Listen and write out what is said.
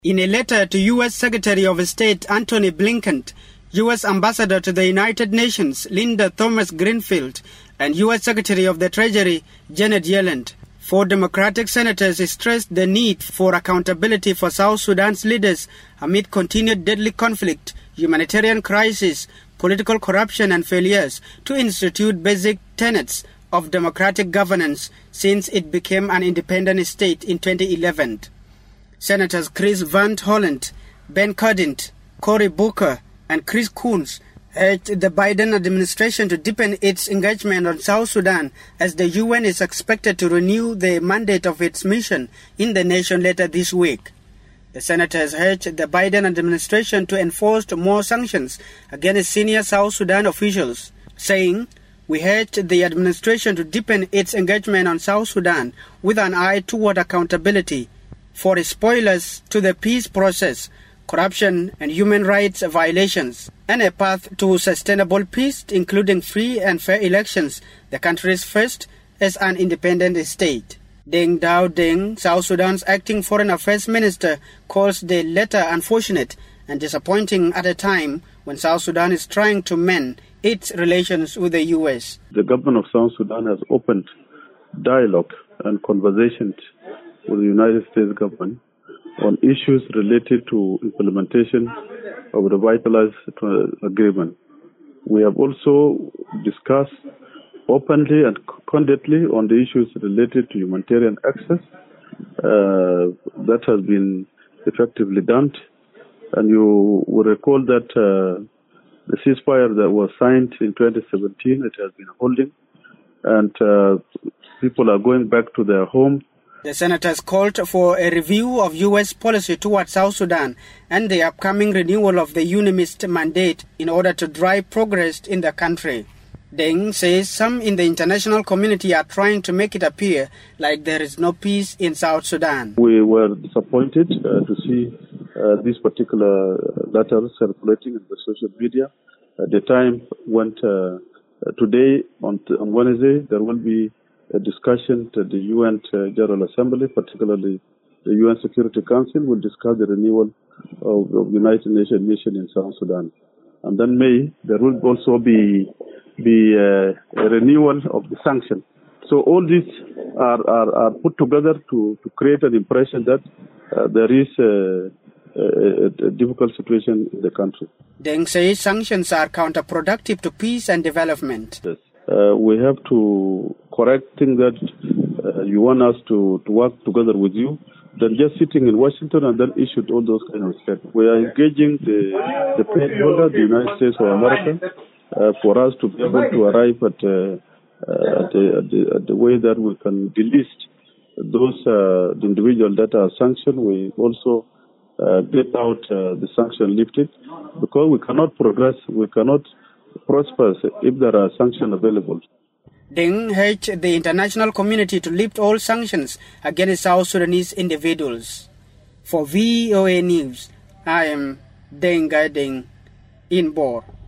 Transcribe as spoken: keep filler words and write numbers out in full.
In a letter to U S Secretary of State Antony Blinken, U S Ambassador to the United Nations Linda Thomas-Greenfield, and U S Secretary of the Treasury Janet Yellen, four Democratic senators stressed the need for accountability for South Sudan's leaders amid continued deadly conflict, humanitarian crisis, political corruption and failures to institute basic tenets of democratic governance since it became an independent state in twenty eleven. Senators Chris Van Hollen, Ben Cardin, Cory Booker, and Chris Coons urged the Biden administration to deepen its engagement on South Sudan as the U N is expected to renew the mandate of its mission in the nation later this week. The senators urged the Biden administration to enforce more sanctions against senior South Sudan officials, saying, "We urge the administration to deepen its engagement on South Sudan with an eye toward accountability for spoilers to the peace process, corruption and human rights violations, and a path to sustainable peace, including free and fair elections, the country's first as an independent state." Deng Dao Deng, South Sudan's acting foreign affairs minister, calls the letter unfortunate and disappointing at a time when South Sudan is trying to mend its relations with the U S. The government of South Sudan has opened dialogue and conversations with the United States government on issues related to implementation of the revitalized agreement. We have also discussed openly and candidly on the issues related to humanitarian access. Uh, that has been effectively done. And you will recall that uh, the ceasefire that was signed in twenty seventeen, it has been holding, and uh, people are going back to their homes. The senators called for a review of U S policy towards South Sudan and the upcoming renewal of the UNMISS mandate in order to drive progress in the country. Deng says some in the international community are trying to make it appear like there is no peace in South Sudan. We were disappointed uh, to see uh, this particular letter circulating in the social media. At the time when uh, today, on, on Wednesday, there will be a discussion to the U N General Assembly, particularly the U N Security Council, will discuss the renewal of the United Nations mission in South Sudan. And then May, there will also be, be uh, a renewal of the sanctions. So all these are, are, are put together to, to create an impression that uh, there is a, a, a difficult situation in the country. Deng says sanctions are counterproductive to peace and development. Yes. Uh, we have to correct things that uh, you want us to, to work together with you than just sitting in Washington and then issue all those kind of statements. We are engaging the, the pledge holder, the United States of America, uh, for us to be able to arrive at, uh, uh, at, the, at, the, at the way that we can delist those uh, the individuals that are sanctioned. We also uh, get out uh, the sanction lifted, because we cannot progress, we cannot prosper if there are sanctions available. Deng urged the international community to lift all sanctions against South Sudanese individuals. For V O A News, I am Deng Gai Deng in Bor.